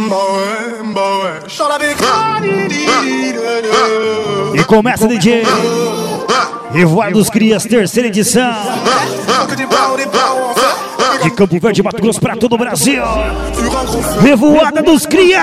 E começa o DJ Revoada dos Crias, terceira edição. De Campo Verde, Mato Grosso, pra todo o Brasil. Revoada dos Crias.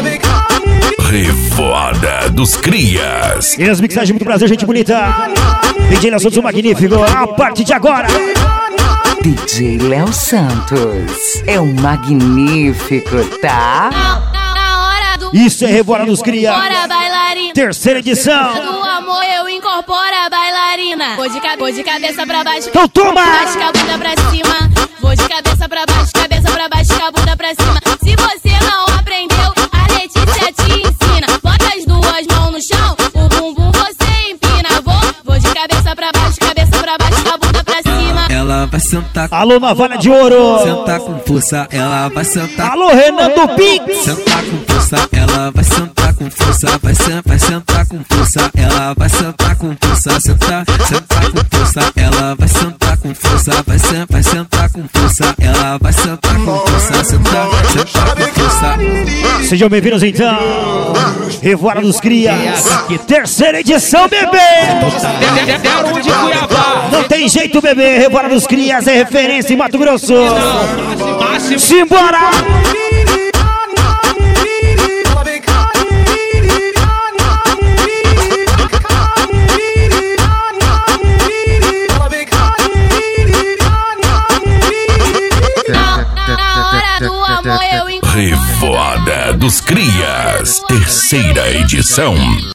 Revoada dos Crias. E as mixagens muito prazer, gente bonita. DJ Léo Santos, o magnífico. A partir de agora, DJ Léo Santos é um magnífico, tá? Isso é Revoada dos Crias. Bora, bailarina. Terceira edição. Do amor eu incorporo a bailarina. Vou de cabeça pra baixo. Então toma! Baixa a bunda pra cima. Vou de cabeça pra baixo, com a bunda pra cima. Se você não aprendeu, a Letícia te ensina. Bota as duas mãos no chão, o bumbum você empina. Vou de cabeça pra baixo, com a bunda pra cima. Ela vai sentar. Alô, Navalha de Ouro. Sentar com força, ela vai sentar. Alô, Renan do Pix. Sentar com força, ela vai sentar com força. Vai sentar com força, ela vai sentar com força. Sentar com força, ela vai sentar com força. Vai sentar com força, ela vai sentar com força. Sentar com força. Sejam bem-vindos então. Revoada dos Crias. Terceira edição, bebê. Não tem jeito, bebê. Revoada dos Crias é referência em Mato Grosso. Simbora! Revoada dos Crias, terceira edição.